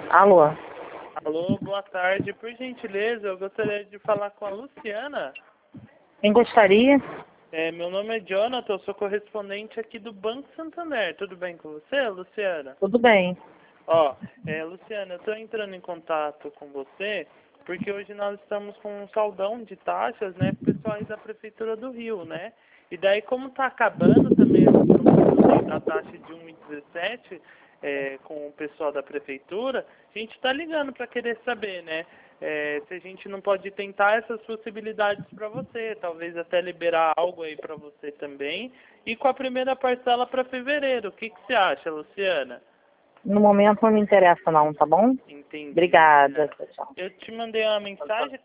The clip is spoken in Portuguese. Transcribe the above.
Alô? Alô, boa tarde. Por gentileza, eu gostaria de falar com a Luciana. Quem gostaria? Meu nome é Jonathan, eu sou correspondente aqui do Banco Santander. Tudo bem com você, Luciana? Tudo bem. Luciana, eu estou entrando em contato com você porque hoje nós estamos com um saldão de taxas, né, pessoais da Prefeitura do Rio, né? E daí, como está acabando também a taxa de 1,17 com o pessoal da Prefeitura, a gente está ligando para querer saber, né, se a gente não pode tentar essas possibilidades para você, talvez até liberar algo aí para você também, e com a primeira parcela para fevereiro. O que você acha, Luciana? No momento não me interessa não, tá bom? Entendi. Obrigada. Luciana. Tchau. Eu te mandei uma mensagem